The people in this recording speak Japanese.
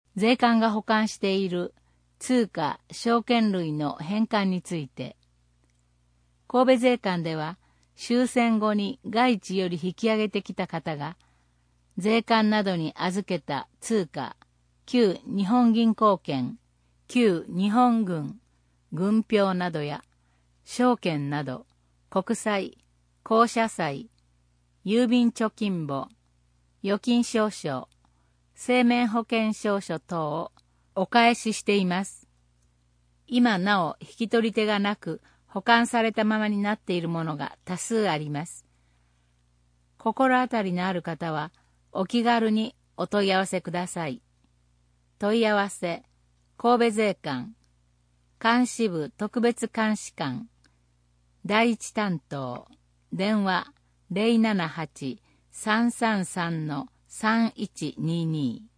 税関が保管している通貨、証券類の返還について、神戸税関では終戦後に外地より引き上げてきた方が、税関などに預けた通貨、旧日本銀行券、旧日本軍、軍票などや、証券など、国債、公社債、郵便貯金簿、預金証書、生命保険証書等をお返ししています。今なお引き取り手がなく保管されたままになっているものが多数あります。心当たりのある方はお気軽にお問い合わせください。問い合わせ、神戸税関、監視部特別監視官、第一担当、電話078-333-3122